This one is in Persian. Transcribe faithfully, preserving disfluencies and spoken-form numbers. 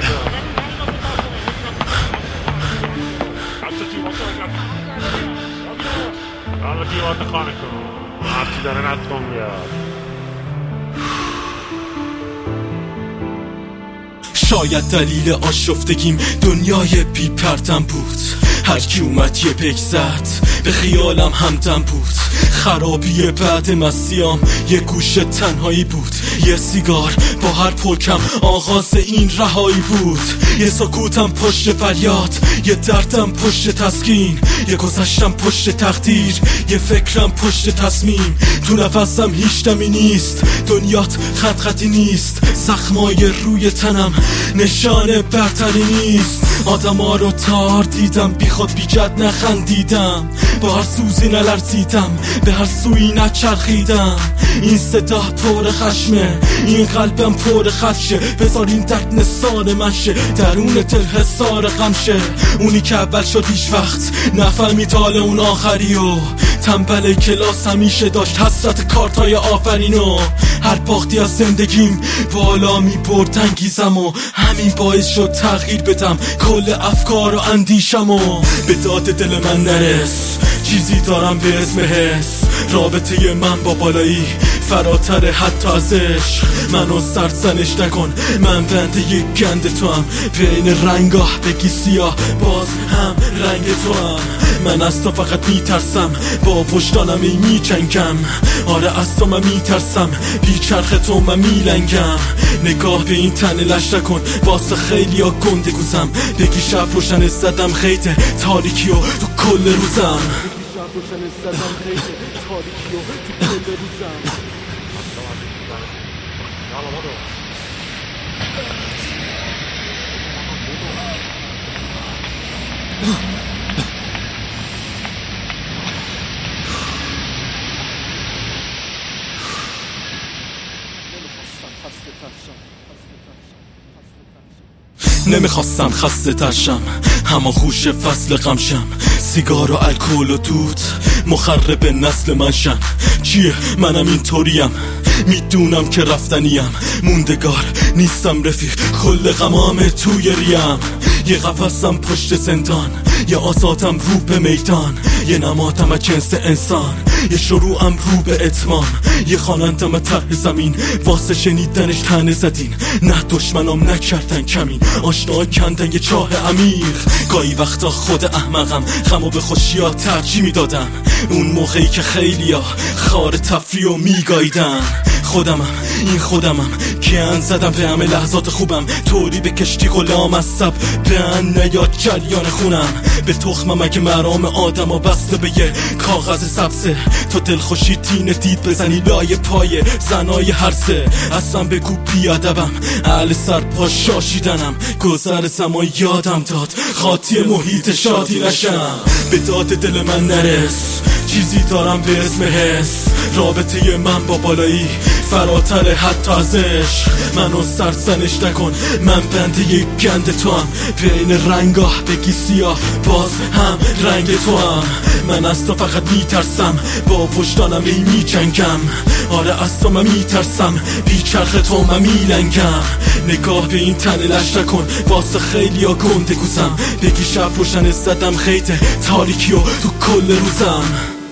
حالا دیوات خانه کن هرچی داره نتکن بیاد. شاید دلیل آشفتگیم دنیای بی پرتم بود، هر کی اومد یه پک زد به خیالم همدم بود. خرابی بعد مسیام یه گوشه تنهایی بود، یه سیگار با هر پرکم آغاز این رهایی بود. یه سکوتم پشت فریاد، یه دردم پشت تسکین، یه گذشتم پشت تقدیر، یه فکرم پشت تصمیم. تو نفسم هیچ دمی نیست، دنیات خط خطی نیست، زخمای روی تنم نشان برتری نیست. آدم ها رو تار دیدم، بی خود بی جد نخندیدم، با هر سوزی نلرزیدم، به هر سوی نچرخیدم. این صدا پر خشمه، این قلبم پر خدشه، بذار این درد نثار من شه، درون دل حصار غم شه. اونی که اول شد هیچ وقت نفهمید حال اون آخری و تنبل کلاس همیشه داشت حسرت کارتای آفرینو. هر باختی از زندگیم بالا می برد انگیزم و همین باعث شد تغییر بدم کل افکار و اندیشم و به داد دل من نرس. چیزی دارم به اسم حس، رابطه من با بالایی فراتر حتی از عشق. منو سرزنش نکن، من بنده یک گند تو هم، بین رنگاه بگی سیاه باز هم رنگ تو هم. من از تو فقط میترسم، با وجدانم ای میچنگم. آره از تو من میترسم، بیچرخ تو من میلنگم. نگاه به این تن لش نکن، واسه خیلی ها گنده گوزم، بگی شب روشن زدم خیته تاریکی و تو کل روزم. نمیخواستم خسته ترشم، اما خوش فصل غمشم. سیگار و الکل و دود مخرب نسل من شن. چیه منم اینطوریم، میدونم که رفتنیم، موندگار نیستم رفیق، کل غمام توی ریم. یه قفصم پشت زندان، یه آزادم رو به میدان، یه نمادم از جنس انسان، یه شروعم رو به اتمام، یه خوانندم ته زمین، واسه شنیدنش تنه زدین. نه دشمنام نکردن کمین، آشنا کندن یه چاه عمیق. گاهی وقتا خود احمقم غمو به خوشیا ترجیح میدادم، اون موقعی که خیلیا خار تفریح و میگایدن. خودمم این خودمم که ان زدم به همه لحظات خوبم، طوری به کشتی غلام از سب به ان نیاد جریان خونم. به تخمم اگه مرام آدم ها بسته به یه کاغذ سبزه، تا دلخوشی تینه دید بزنی لای پای زنای هرسه. اصلا بگو بیادبم، اهل سر پا شاشیدنم، گذر زمان یادم داد خاطی محیط شادی نشم. به داد دل من نرس، چیزی دارم به اسم حس، رابطه من با بالایی فراتر حتی از عشق. منو سرزنش نکن، من بنده یک گند تو هم، بین رنگاه بگی سیاه باز هم رنگ تو هم. من از تو فقط میترسم، با وجدانم ای میجنگم. آره از تو من میترسم، بیچرخ تو من میلنگم. نگاه به این تن لش نکن، واسه خیلی ها گنده گوزم، بگی شب روشن زدم خیته تاریکی و تو کل روزم.